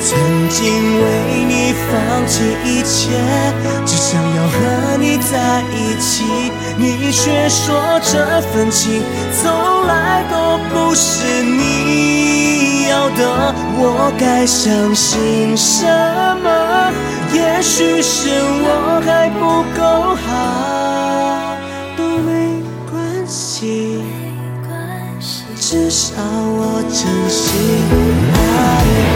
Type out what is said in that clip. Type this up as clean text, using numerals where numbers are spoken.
曾经为你放弃一切，只想要和你在一起，你却说这份情从来都不是你要的。我该相信什么？也许是我还不够好，都没关系，至少我真心爱。